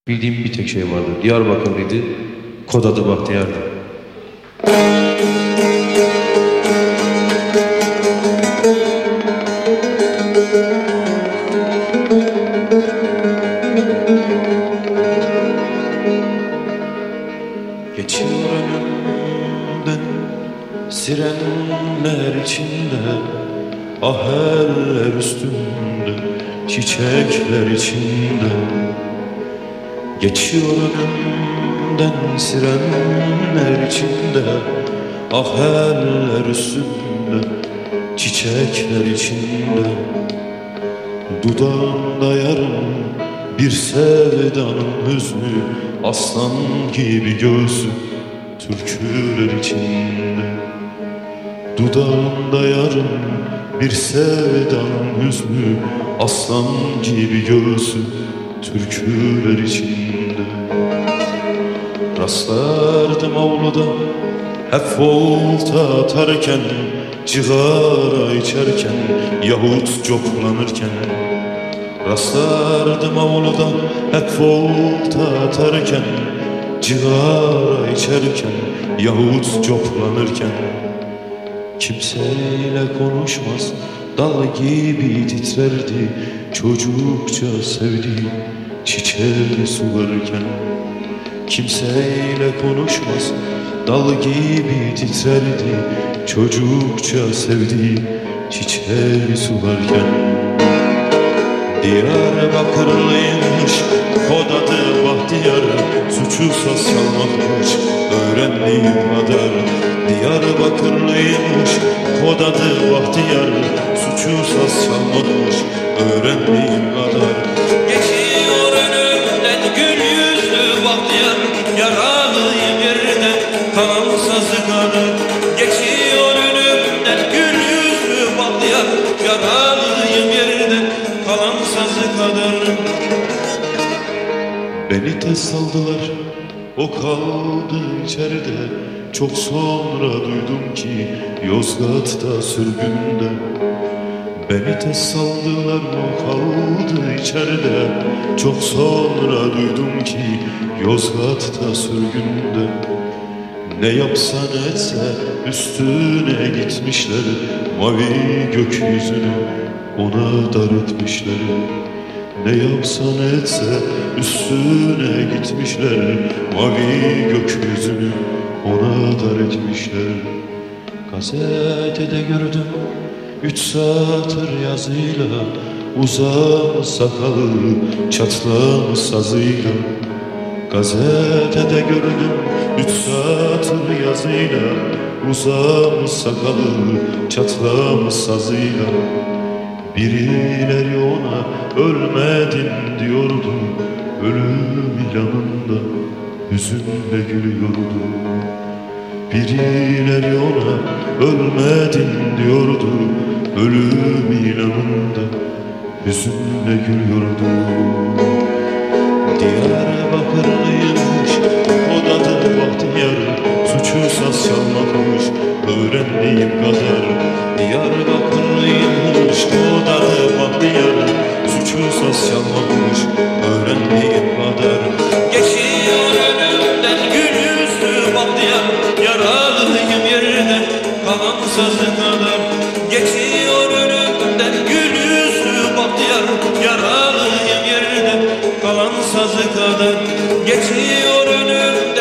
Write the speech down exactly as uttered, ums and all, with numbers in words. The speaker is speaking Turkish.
Bildiğim bir tek şey vardı. Diyarbakırlıydı. Kod adı Bahtiyar'dı. Geçiyor önümden sirenler içinde, aheller üstünde, çiçekler içinde. Geçiyor önümden sirenler içinde, aheller üstünde, çiçekler içinde. Dudağında yarım bir sevdanın hüznü, aslan gibi göğsü türküler içinde. Dudağında yarım bir sevdanın hüznü, aslan gibi göğsü türküler içinde. Rastlardım avluda hep volta atarken, cigara içerken yahut coplanırken. Rastlardım avluda hep volta atarken, cigara içerken yahut coplanırken. Kimseyle konuşmaz, dal gibi titrerdi çocukça sevdiğim çiçeği sularken. Kimseyle konuşmaz, dal gibi titrerdi çocukça sevdiğim çiçeği sularken. Diyarbakırlıymış, kod adı Bahtiyar, suçu saz çalmakmış öğrendiğim kadar. Diyarbakırlıymış, kod adı Bahtiyar, suçu saz çalmakmış öğrendiğim kadar. Geçiyor önümden gül yüzlü Bahtiyar, yaralıyım yerden kalan sazı kadar. Geçiyor önümden gül yüzlü Bahtiyar, yaralıyım yerden kalan sazı kadar. Beni tez saldılar, o kaldı içeride. Çok sonra duydum ki Yozgat'ta sürgünde. Beni tez saldılar, o kaldı içeride. Çok sonra duydum ki Yozgat'ta sürgünde. Ne yapsa ne etse üstüne gitmişler, mavi gökyüzünü ona dar etmişler. Ne yapsa ne etse üstüne gitmişler, mavi gökyüzünü ona dar etmişler. Gazetede gördüm üç satır yazıyla, uzamış sakalı çatlamış sazıyla. Gazetede gördüm üç satır yazıyla, uzamış sakalı çatlamış sazıyla. Birileri ona ölmedin diyordu, ölüm ilanında hüzünle gülüyordu. Birileri ona ölmedin diyordu, ölüm ilanında hüzünle gülüyordu. Diyarbakırlıymış, kod adı Bahtiyar, suçu saz çalmakmış öğrendiğim kadar. Diyarbakırlıymış, kod adı Bahtiyar, suçu saz çalmakmış öğrendiğim kadar. Geçiyor önümden gül yüzlü Bahtiyar, yaralıyım yerden kalan sazı kadar. Geçiyor önümden gül yüzlü Bahtiyar, yaralıyım yerden kalan sazı kadar. Geçiyor önümden